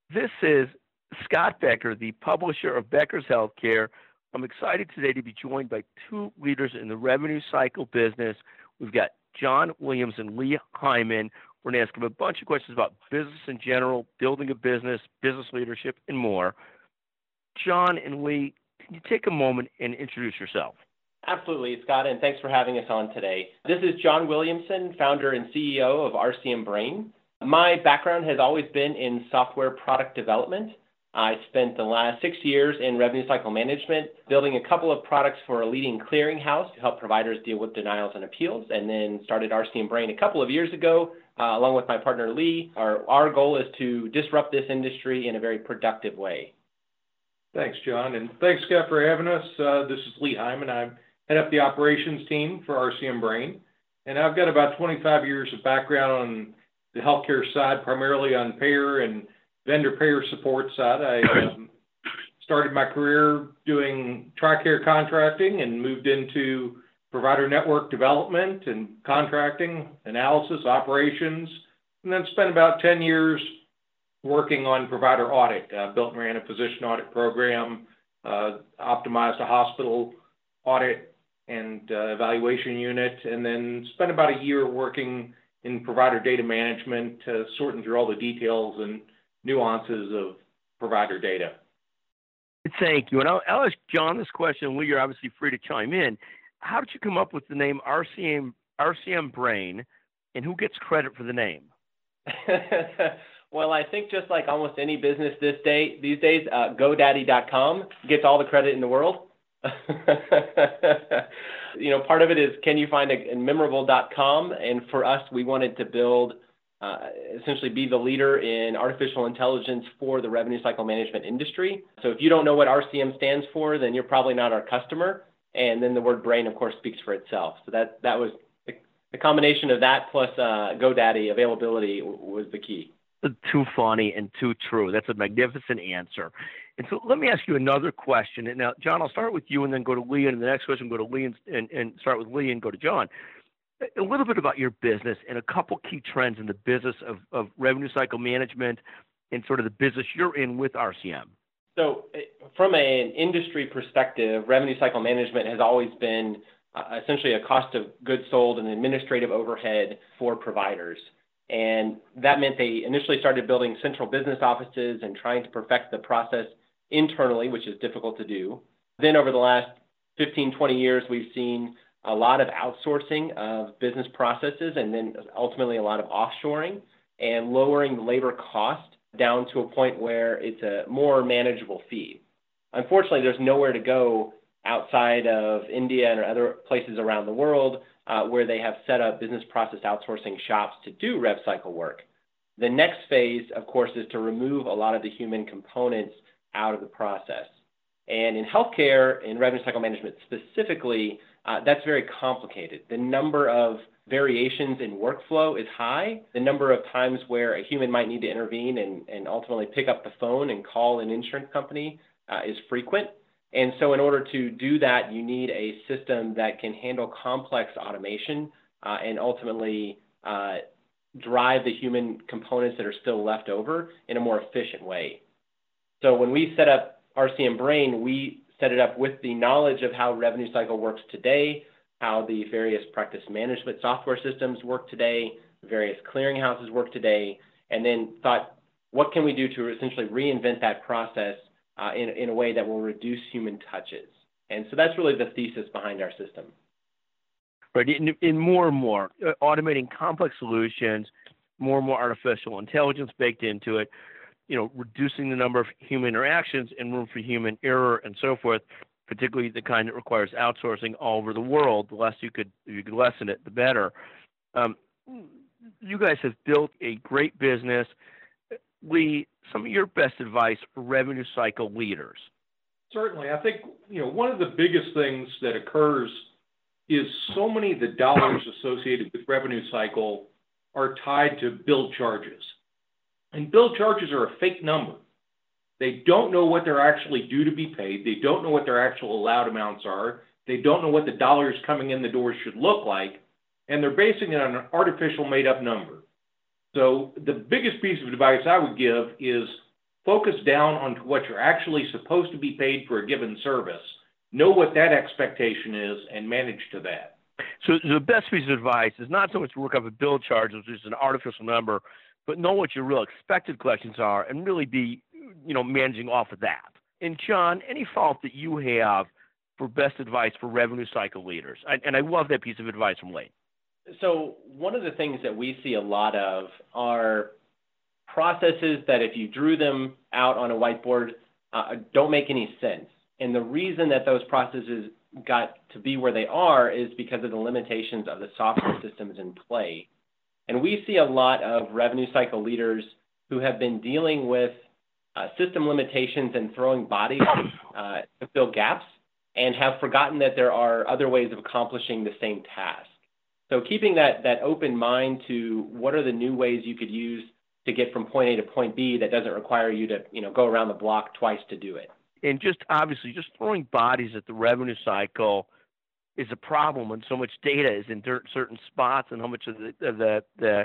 This is Scott Becker, the publisher of Becker's Healthcare. I'm excited today to be joined by two leaders in the revenue cycle business. We've got John Williams and Lee Hyman. We're going to ask them a bunch of questions about business in general, building a business leadership, and more. John and Lee, can you take a moment and introduce yourself? Absolutely, Scott, and thanks for having us on today. This is John Williamson, founder and CEO of RCM Brain. My background has always been in software product development. I spent the last 6 years in revenue cycle management, building a couple of products for a leading clearinghouse to help providers deal with denials and appeals, and then started RCM Brain a couple of years ago, along with my partner Lee. Our goal is to disrupt this industry in a very productive way. Thanks, John, and thanks, Scott, for having us. This is Lee Hyman. I head up the operations team for RCM Brain, and I've got about 25 years of background on the healthcare side, primarily on payer and vendor payer support side. I started my career doing TRICARE contracting and moved into provider network development and contracting, analysis, operations, and then spent about 10 years working on provider audit. Built and ran a physician audit program, optimized a hospital audit and evaluation unit, and then spent about a year working in provider data management, sorting through all the details and nuances of provider data. Thank you. And I'll ask John this question. Lee, you're obviously free to chime in. How did you come up with the name RCM Brain, and who gets credit for the name? Well, I think just like almost any business these days, GoDaddy.com gets all the credit in the world. Part of it is, can you find a memorable.com? And for us, we wanted to build, essentially be the leader in artificial intelligence for the revenue cycle management industry. So if you don't know what RCM stands for, then you're probably not our customer. And then the word brain, of course, speaks for itself. So that was the combination of that plus GoDaddy availability was the key. Too funny and too true. That's a magnificent answer. And so let me ask you another question. And now, John, I'll start with you and then go to Lee, and the next question go to Lee and start with Lee and go to John. A little bit about your business and a couple key trends in the business of revenue cycle management and sort of the business you're in with RCM. So from an industry perspective, revenue cycle management has always been essentially a cost of goods sold and administrative overhead for providers. And that meant they initially started building central business offices and trying to perfect the process internally, which is difficult to do. Then over the last 15, 20 years, we've seen a lot of outsourcing of business processes and then ultimately a lot of offshoring and lowering the labor cost down to a point where it's a more manageable fee. Unfortunately, there's nowhere to go outside of India and other places around the world where they have set up business process outsourcing shops to do rev cycle work. The next phase, of course, is to remove a lot of the human components out of the process. And in healthcare, in revenue cycle management specifically, that's very complicated. The number of variations in workflow is high. The number of times where a human might need to intervene and ultimately pick up the phone and call an insurance company is frequent. And so in order to do that, you need a system that can handle complex automation and ultimately drive the human components that are still left over in a more efficient way. So when we set up RCM Brain, we set it up with the knowledge of how revenue cycle works today, how the various practice management software systems work today, various clearinghouses work today, and then thought, what can we do to essentially reinvent that process in a way that will reduce human touches? And so that's really the thesis behind our system. Right. In more and more, automating complex solutions, more and more artificial intelligence baked into it, reducing the number of human interactions and room for human error and so forth, particularly the kind that requires outsourcing all over the world. The less you could lessen it, the better. You guys have built a great business. Lee, some of your best advice for revenue cycle leaders? Certainly. I think, one of the biggest things that occurs is so many of the dollars associated with revenue cycle are tied to bill charges. And bill charges are a fake number. They don't know what they're actually due to be paid. They don't know what their actual allowed amounts are. They don't know what the dollars coming in the door should look like. And they're basing it on an artificial made-up number. So the biggest piece of advice I would give is focus down on what you're actually supposed to be paid for a given service, know what that expectation is, and manage to that. So the best piece of advice is not so much to work up a bill charge, which is an artificial number, but know what your real expected collections are and really be, managing off of that. And John, any follow-up that you have for best advice for revenue cycle leaders? And I love that piece of advice from Lee. So one of the things that we see a lot of are processes that if you drew them out on a whiteboard, don't make any sense. And the reason that those processes got to be where they are is because of the limitations of the software systems in play. And we see a lot of revenue cycle leaders who have been dealing with system limitations and throwing bodies to fill gaps and have forgotten that there are other ways of accomplishing the same task. So keeping that open mind to what are the new ways you could use to get from point A to point B that doesn't require you to go around the block twice to do it. And just obviously, just throwing bodies at the revenue cycle is a problem when so much data is in certain spots and how much of the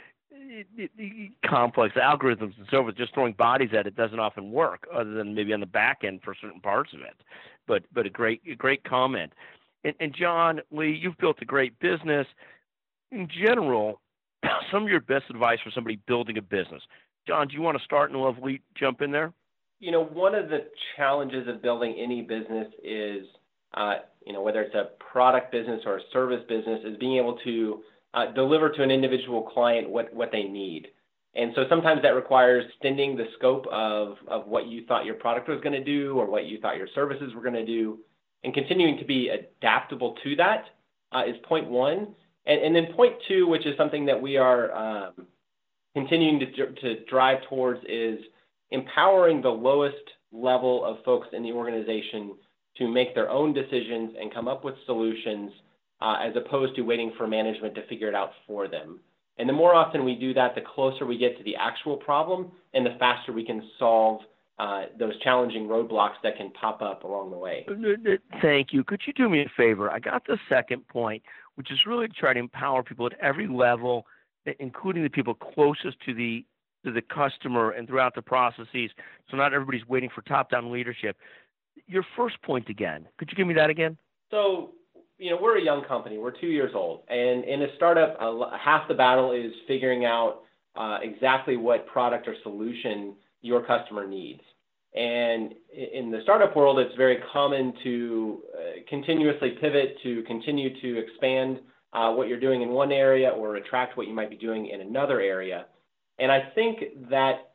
complex algorithms and so forth, just throwing bodies at it doesn't often work, other than maybe on the back end for certain parts of it. But a great comment. And John, Lee, you've built a great business. In general, some of your best advice for somebody building a business. John, do you want to start and we'll have Lee jump in there? One of the challenges of building any business is, whether it's a product business or a service business, is being able to deliver to an individual client what they need. And so sometimes that requires extending the scope of what you thought your product was going to do or what you thought your services were going to do, and continuing to be adaptable to that is point one. And then point two, which is something that we are continuing to drive towards, is empowering the lowest level of folks in the organization to make their own decisions and come up with solutions as opposed to waiting for management to figure it out for them. And the more often we do that, the closer we get to the actual problem and the faster we can solve those challenging roadblocks that can pop up along the way. Thank you. Could you do me a favor? I got the second point, which is really to try to empower people at every level, including the people closest to the customer and throughout the processes, so not everybody's waiting for top-down leadership. Your first point again. Could you give me that again? So, we're a young company. We're 2 years old. And in a startup, half the battle is figuring out exactly what product or solution your customer needs. And in the startup world, it's very common to continuously pivot, to continue to expand what you're doing in one area or attract what you might be doing in another area. And I think that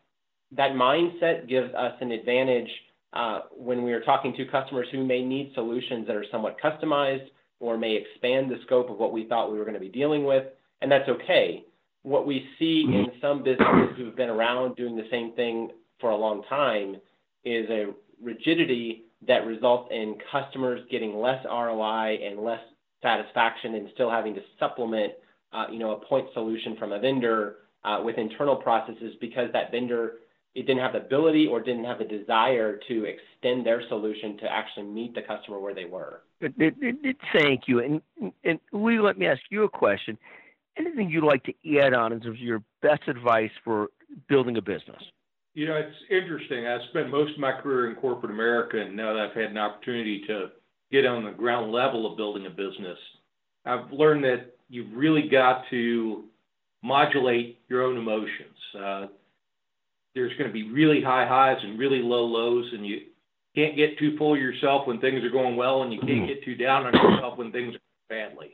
mindset gives us an advantage when we are talking to customers who may need solutions that are somewhat customized or may expand the scope of what we thought we were going to be dealing with, and that's okay. What we see in some businesses who've been around doing the same thing for a long time is a rigidity that results in customers getting less ROI and less satisfaction and still having to supplement a point solution from a vendor with internal processes because that vendor it didn't have the ability or didn't have the desire to extend their solution to actually meet the customer where they were. Thank you. And Lee, let me ask you a question. Anything you'd like to add on in terms of your best advice for building a business? It's interesting. I spent most of my career in corporate America, and now that I've had an opportunity to get on the ground level of building a business, I've learned that you've really got to modulate your own emotions. There's going to be really high highs and really low lows, and you can't get too full of yourself when things are going well, and you can't get too down on yourself when things are going badly.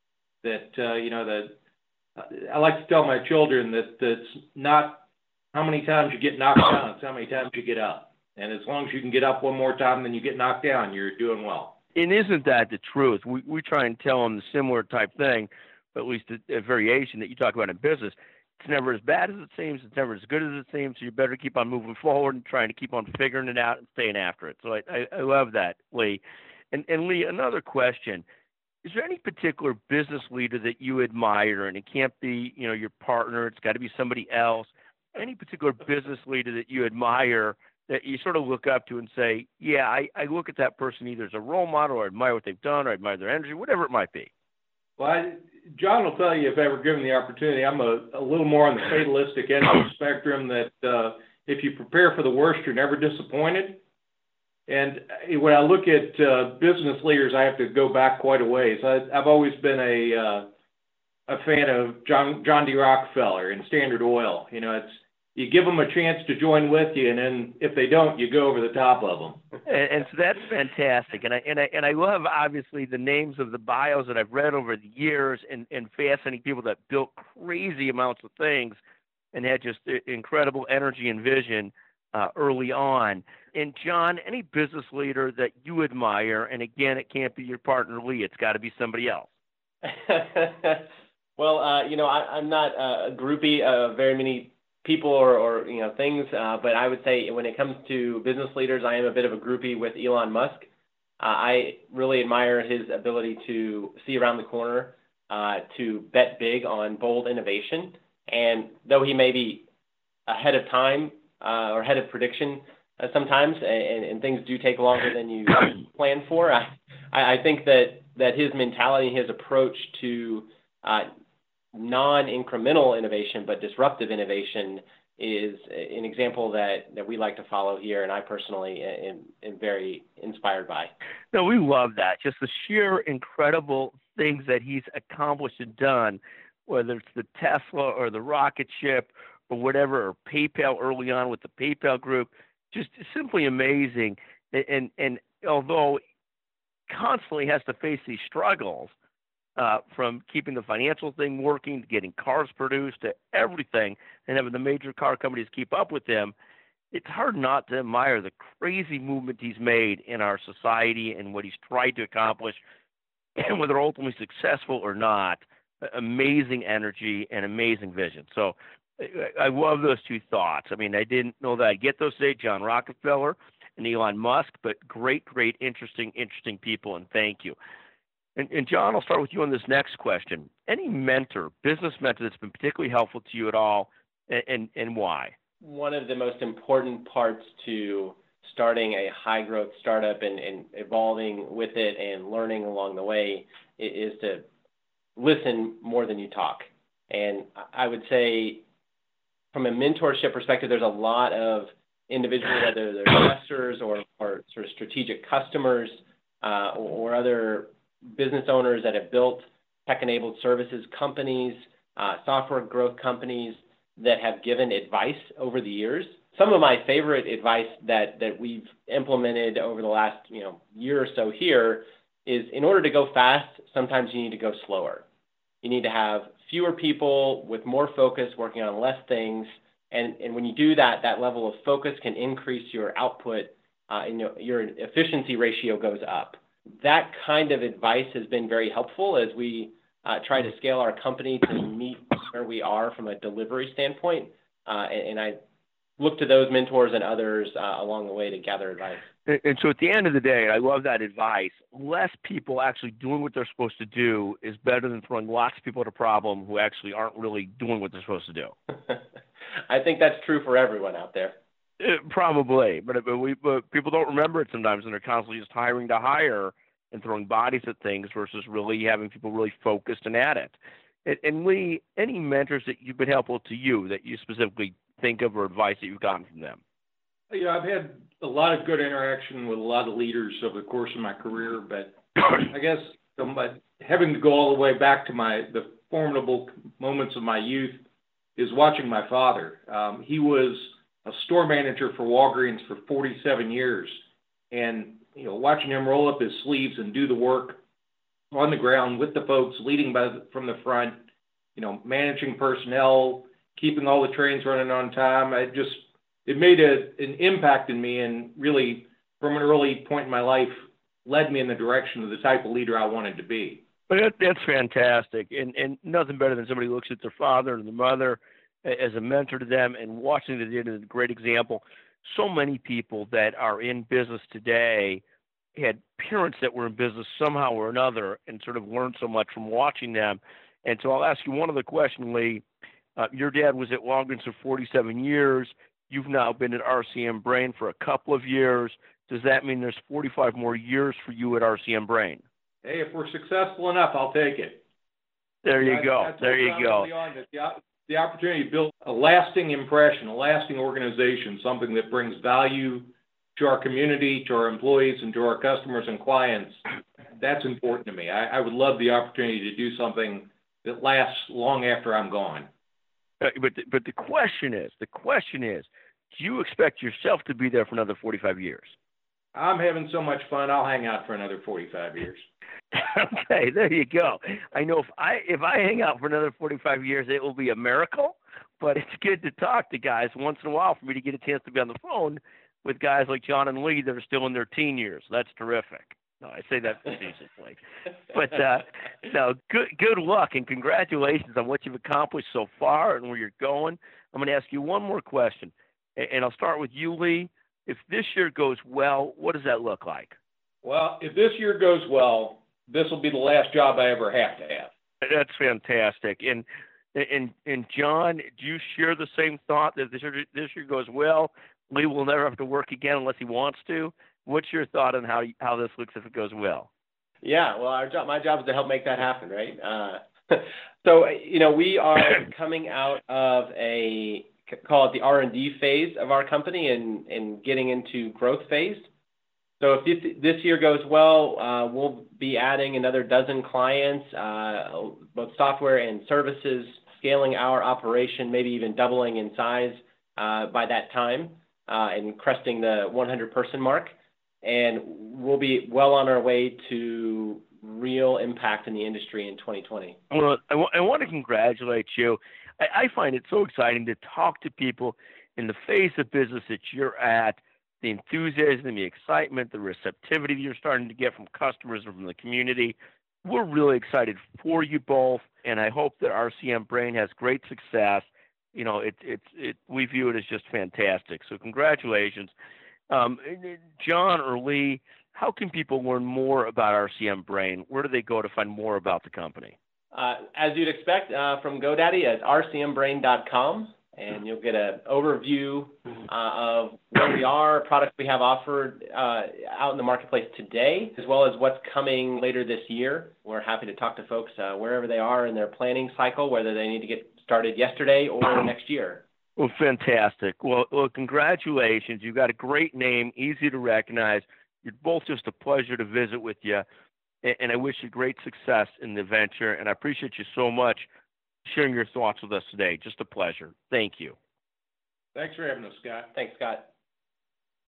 I like to tell my children that it's not how many times you get knocked down, it's how many times you get up. And as long as you can get up one more time than you get knocked down, you're doing well. And isn't that the truth? We try and tell them the similar type thing, but at least a variation that you talk about in business. It's never as bad as it seems. It's never as good as it seems. So you better keep on moving forward and trying to keep on figuring it out and staying after it. So I love that, Lee. And Lee, another question. Is there any particular business leader that you admire? And it can't be, your partner. It's got to be somebody else. Any particular business leader that you admire that you sort of look up to and say, yeah, I look at that person either as a role model or admire what they've done or admire their energy, whatever it might be? Well, John will tell you if ever given the opportunity, I'm a little more on the fatalistic end of the spectrum that if you prepare for the worst, you're never disappointed. And when I look at business leaders, I have to go back quite a ways. I've always been a fan of John D. Rockefeller and Standard Oil. It's you give them a chance to join with you, and then if they don't, you go over the top of them. And so that's fantastic. And I love obviously the names of the bios that I've read over the years, and fascinating people that built crazy amounts of things and had just incredible energy and vision early on. And John, any business leader that you admire, and again, it can't be your partner Lee, it's got to be somebody else. Well, I'm not a groupie of very many people or things, but I would say when it comes to business leaders, I am a bit of a groupie with Elon Musk. I really admire his ability to see around the corner, to bet big on bold innovation. And though he may be ahead of time or ahead of prediction sometimes, and things do take longer than you plan for, I think that his mentality, his approach to non-incremental innovation but disruptive innovation is an example that we like to follow here, and I personally am very inspired by. No, we love that. Just the sheer incredible things that he's accomplished and done, whether it's the Tesla or the rocket ship or whatever, or PayPal early on with the PayPal group, just simply amazing. And although constantly has to face these struggles, from keeping the financial thing working, to getting cars produced, to everything, and having the major car companies keep up with him, it's hard not to admire the crazy movement he's made in our society and what he's tried to accomplish, and whether ultimately successful or not. Amazing energy and amazing vision. So I love those two thoughts. I mean, I didn't know that I'd get those today, John Rockefeller and Elon Musk, but great, interesting people, and thank you. And John, I'll start with you on this next question. Any mentor, business mentor that's been particularly helpful to you at all, and why? One of the most important parts to starting a high-growth startup and evolving with it and learning along the way is to listen more than you talk. And I would say from a mentorship perspective, there's a lot of individuals, whether they're investors or sort of strategic customers or other business owners that have built tech-enabled services companies, software growth companies that have given advice over the years. Some of my favorite advice that we've implemented over the last year or so here is, in order to go fast, sometimes you need to go slower. You need to have fewer people with more focus working on less things. And when you do that, that level of focus can increase your output and your efficiency ratio goes up. That kind of advice has been very helpful as we try to scale our company to meet where we are from a delivery standpoint. And I look to those mentors and others along the way to gather advice. And so at the end of the day, I love that advice, less people actually doing what they're supposed to do is better than throwing lots of people at a problem who actually aren't really doing what they're supposed to do. I think that's true for everyone out there. Probably, but people don't remember it sometimes, and they're constantly just hiring to hire and throwing bodies at things versus really having people really focused and at it. And Lee, any mentors that you've been helpful to you that you specifically think of or advice that you've gotten from them? I've had a lot of good interaction with a lot of leaders over the course of my career, but I guess having to go all the way back to the formidable moments of my youth is watching my father. He was a store manager for Walgreens for 47 years. And, watching him roll up his sleeves and do the work on the ground with the folks, leading from the front, managing personnel, keeping all the trains running on time. It made an impact in me, and really, from an early point in my life, led me in the direction of the type of leader I wanted to be. But that's fantastic. And nothing better than somebody who looks at their father and their mother as a mentor to them, and watching the is a great example. So many people that are in business today had parents that were in business somehow or another and sort of learned so much from watching them. And so I'll ask you one other question, Lee. Your dad was at Walgreens for 47 years. You've now been at RCM Brain for a couple of years. Does that mean there's 45 more years for you at RCM Brain? Hey, if we're successful enough, I'll take it. There you go. There you go. the opportunity to build a lasting impression, a lasting organization, something that brings value to our community, to our employees, and to our customers and clients. That's important to me. I would love the opportunity to do something that lasts long after I'm gone. But the question is, do you expect yourself to be there for another 45 years? I'm having so much fun, I'll hang out for another 45 years. Okay, there you go. I know if I hang out for another 45 years, it will be a miracle, but it's good to talk to guys once in a while for me to get a chance to be on the phone with guys like John and Lee that are still in their teen years. That's terrific. No, I say that facetiously. But no, good luck and congratulations on what you've accomplished so far and where you're going. I'm going to ask you one more question, and I'll start with you, Lee. If this year goes well, what does that look like? Well, if this year goes well, this will be the last job I ever have to have. That's fantastic. And John, do you share the same thought that this year goes well, Lee will never have to work again unless he wants to? What's your thought on how this looks if it goes well? Yeah, well, my job is to help make that happen, right? So, we are coming out of call it the R&D phase of our company and getting into growth phase. So if this year goes well, we'll be adding another dozen clients, both software and services, scaling our operation, maybe even doubling in size by that time, and cresting the 100-person mark. And we'll be well on our way to real impact in the industry in 2020. Well, I want to congratulate you. I find it so exciting to talk to people in the phase of business that you're at, the enthusiasm, the excitement, the receptivity you're starting to get from customers and from the community. We're really excited for you both, and I hope that RCM Brain has great success. We view it as just fantastic. So congratulations. John or Lee, how can people learn more about RCM Brain? Where do they go to find more about the company? As you'd expect from GoDaddy at rcmbrain.com, and you'll get an overview of where we are, products we have offered out in the marketplace today, as well as what's coming later this year. We're happy to talk to folks wherever they are in their planning cycle, whether they need to get started yesterday or next year. Well, fantastic. Well, congratulations. You've got a great name, easy to recognize. You're both just a pleasure to visit with you. And I wish you great success in the venture. And I appreciate you so much sharing your thoughts with us today. Just a pleasure. Thank you. Thanks for having us, Scott. Thanks, Scott.